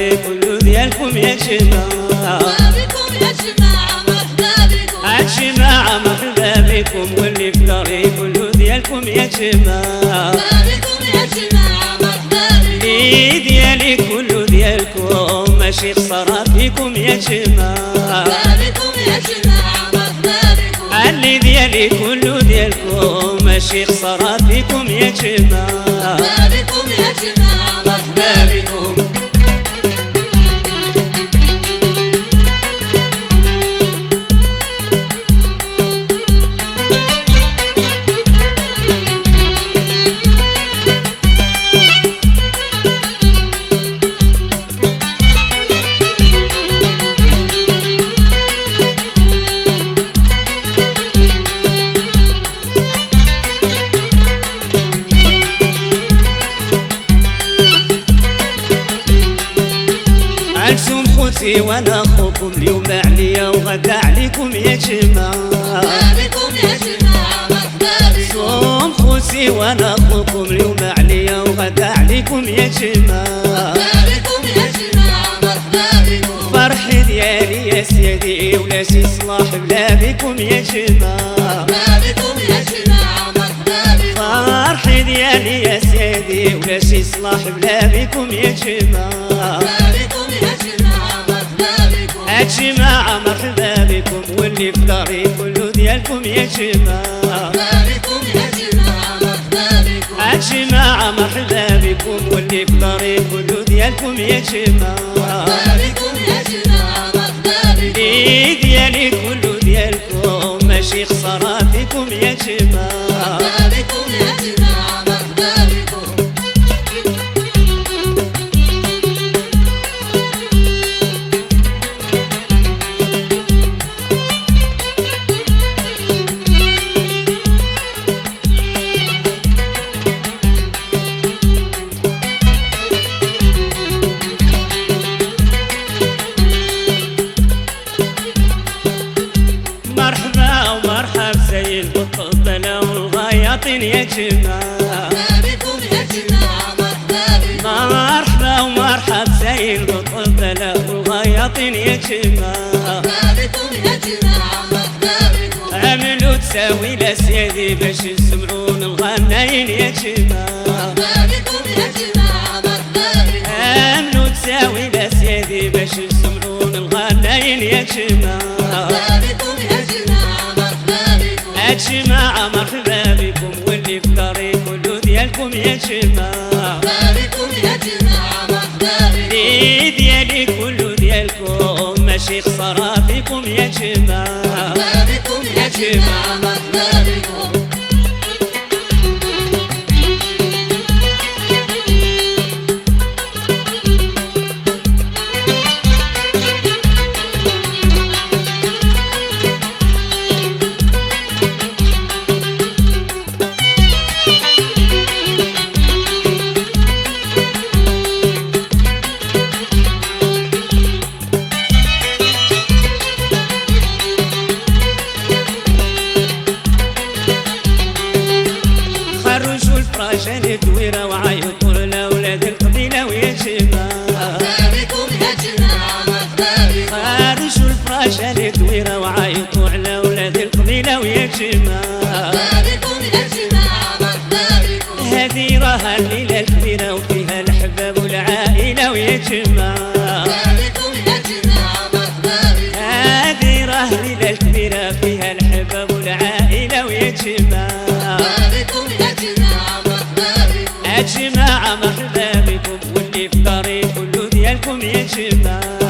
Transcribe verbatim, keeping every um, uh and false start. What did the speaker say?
داري كله ديالكم يا جماعة. بكم يا جماعة مرحبا بكم. عالجماعة مرحبا بكم واللي في داري كله ديالكم يا جماعة. بكم يا جماعة مرحبا بكم. اللي ديالي كله ديالكم ماشي خسارة فيكم يا جماعة. بكم يا جماعة مرحبا بكم. اللي ديالي كله ديالكم ماشي خسارة فيكم يا جماعة. بكم يا جماعة مرحبا بكم. عالسوم خوتي وانا اخوكم اليوم عليا وغدا عليكم يا جماعة. بكم يا جماعة مرحبا بكم. صوم خوتي وانا اخوكم اليوم عليا وغدا عليكم يا جماعة. بكم يا جماعة مرحبا بكم. فرحي ديالي يا سيدي ولا شي صلاح بلا بكم يا جماعة. بكم يا جماعة مرحبا بكم. فرحي ديالي يا سيدي ولا شي صلاح بلا بكم يا جماعة. بكم يا جماعة مرحبا بكم. الجماعة مرحبا بكم واللي في داري كله ديالكم يا جماعة. بكم يا جماعة مرحبا بكم. الجماعة مرحبا بكم واللي في داري كله ديالكم يا جماعة. بكم يا جماعة مرحبا بكم. اللي ديالي كله ديالكم ماشي خسارة فيكم يا جماعة. بكم يا جماعة مرحبا بكم. مرحبا ومرحب زي البطبلة والغياطين يا جماعة. بكم يا جماعة مرحبا بكم. مرحبا ومرحب زي البطبلة والغياطين يا جماعة. بكم يا جماعة مرحبا بكم. عملوا تساوي لسيدي باش يسمعون الغناين يا جماعة. بكم يا جماعة مرحبا بكم. عملوا تساوي لسيدي باش يسمعون الغناين يا جماعة. بكم يا جماعة مرحبا بكم. الجماعة مرحبا بكم واللي في داري كله ديالكم يا جماعة. بكم يا جماعة مرحبا بكم. اللي ديالي كله ديالكم ماشي خسارة فيكم يا جماعة. بكم يا جماعة مرحبا بكم. خرجوا الفراشه الدويره وعيطوا لاولاد القبيله ويا جماعه. بكم يا جماعة مرحبا بكم. خرجوا الفراشه الدويره وعيطوا على اولاد القبيله ويا جماعه. بكم يا جماعة مرحبا بكم. هذه راها الليله الكبيره وفيها الحباب والعائله ويا جماعه. بكم يا جماعة مرحبا بكم. هذه راه الليله الكبيره فيها الحباب والعائله ويا جماعه. بكم يا جماعة مرحبا بكم. الجماعة مرحبا بكم واللي في داري كله ديالكم يا جماعة.